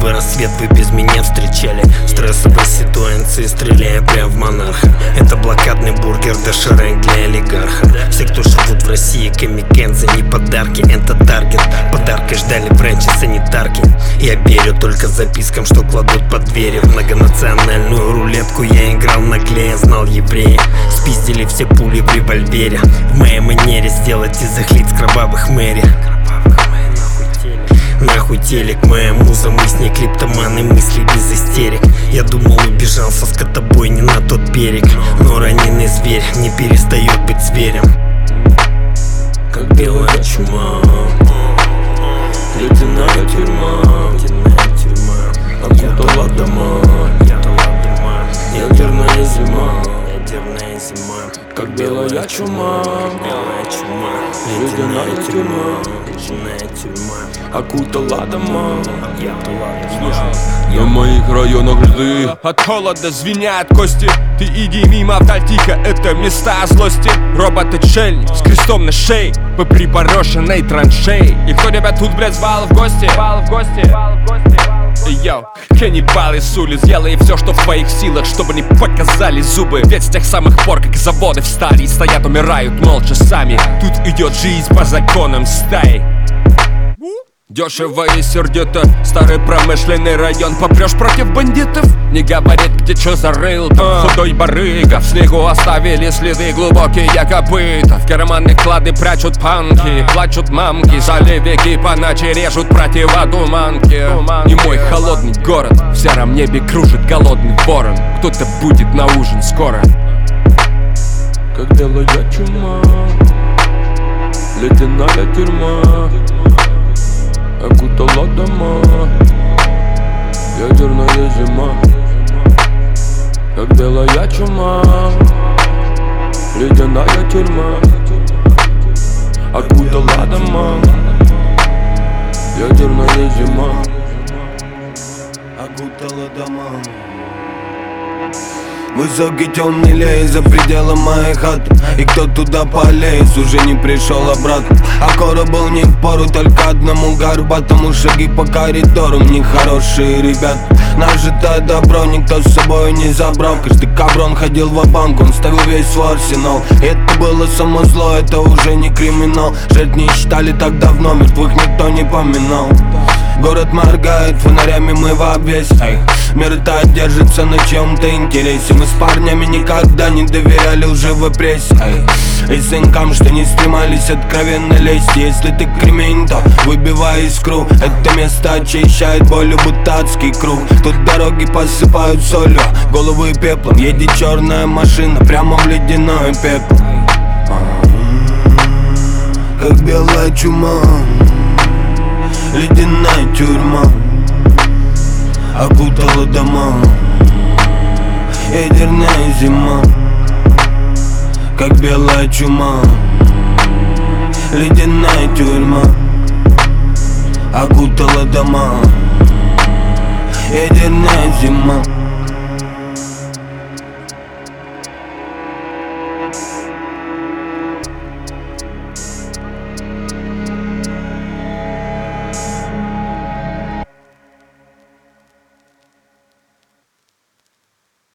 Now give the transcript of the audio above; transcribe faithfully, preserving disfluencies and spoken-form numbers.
бы рассвет вы без меня встречали. Стрессовые ситуации, стреляя прям в монарха. Это блокадный бургер, доширак для олигарха. Все, кто живут в России, камикензы, не подарки, это таргет. Подаркой ждали врачи-санитарки. Я верю только запискам, что кладут под двери. В многонациональную рулетку я играл наглее, знал еврея. Спиздили все пули в револьвере. В моей манере сделать из их лиц кровавых мэри. Нахуй телек, моя муза, мы с ней клиптоманы, мысли без истерик. Я думал, убежал со скотобойни на тот берег, но раненый зверь не перестает быть зверем. Как белая чума, ледяная тюрьма, окутала дома, ядерная зима. Как белая чума, ледяная тюрьма, окутала дома. На моих районах льды, от холода звенят кости. Ты иди мимо, вдаль тихо, это места злости. Робот-отшельник с крестом на шее по припорошенной траншеи. И кто тебя тут, блядь, звал в гости? Звал в гости. Йоу, каннибал из улиц, делай все, что в твоих силах, чтобы не показали зубы. Ведь с тех самых пор, как заводы встали, стоят, умирают молча сами. Тут идет жизнь по законам стаи. Дешево и сердито, старый промышленный район. Попрешь против бандитов, не говорит, где чё зарыл. Там худой барыга, в снегу оставили следы глубокие копыта. В карманы клады прячут панки, плачут мамки. Заливики по ночи режут противотуманки. И мой холодный город в сером небе кружит голодный ворон. Кто-то будет на ужин скоро. Как белая чума, ледяная тюрьма, окутала дома, ядерная зима. Как белая чума, ледяная тюрьма, окутала дома, ядерная зима. Окутала дома. Высокий темный лес за пределом моей хаты. И кто туда полез, уже не пришел обратно. А скоро был не в пору только одному горбатому. Шаги по коридорам, нехорошие ребят. Нажитое добро никто с собой не забрал. Каждый каброн ходил ва-банк, он ставил весь свой арсенал. И это было само зло, это уже не криминал. Жертв не считали так давно, мертвых никто не поминал. Город моргает, фонарями мы в обвесе. Мир-то держится на чем-то интересе. Мы с парнями никогда не доверяли лживой прессе. И сынкам, что не стремались откровенно лезть. Если ты кремень, то выбивай искру. Это место очищает болью, будто адский круг. Тут дороги посыпают солью, головы пеплом. Едет черная машина прямо в ледяной пепел. Как белая чума, ледяная тюрьма, окутала дома, ядерная зима. Как белая чума, ледяная тюрьма, окутала дома, ядерная зима.